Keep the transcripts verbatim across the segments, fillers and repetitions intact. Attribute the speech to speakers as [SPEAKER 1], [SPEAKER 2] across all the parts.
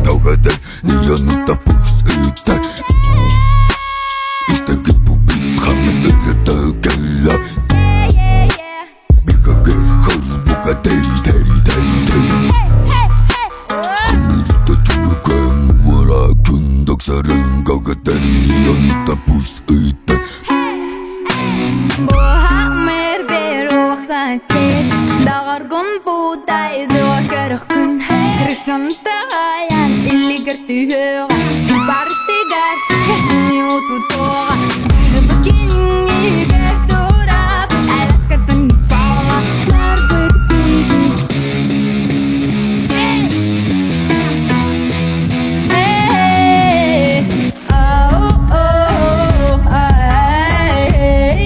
[SPEAKER 1] Gaugaday niyanı da pusita İstegin bu bir hamle ırıda gella Bir kage harbuka deri deri deri deri Hamilda çuluka muvara kundak sarang Gaugaday niyanı da pusita
[SPEAKER 2] Bohamer beroxan ses Dagargun buday doakar kun Krishnan tagayan illigar tuyera Partigar kesni ututora Begini gertura Alaskatan para Narbekini Hey Oh oh oh Hey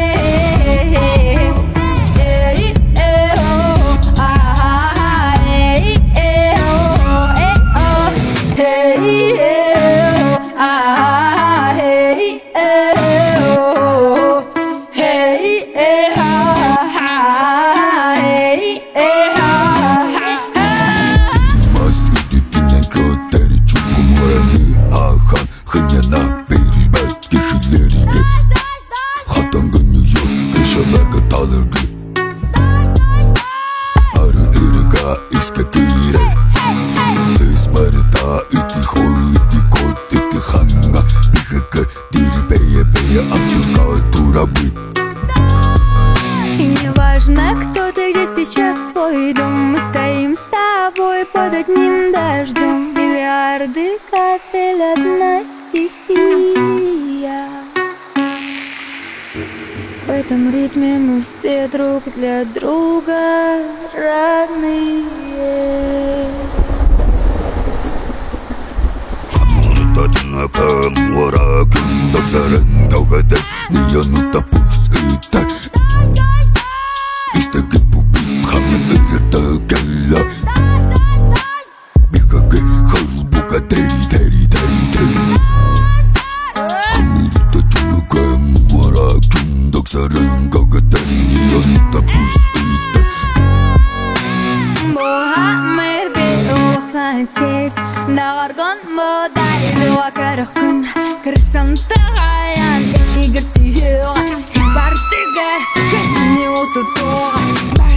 [SPEAKER 2] И не важно, кто ты, где сейчас твой дом. Мы стоим с тобой под одним дождем. Миллиарды капель, одна стихия. В этом ритме мы все друг для друга родные.
[SPEAKER 1] Однако мора kundak sarang Gaugaday niyanı da pusita İstegin bu bir hamle ırıda gella Bir kage harbuka deri deri deri deri Hamilda çuluka muvara kundak sarang Gaugaday niyanı da pusita
[SPEAKER 2] Bohamer beroxan ses Dagargun buday doakar kun Krishnan tagayan illigar tuyera Partigar kesni ututora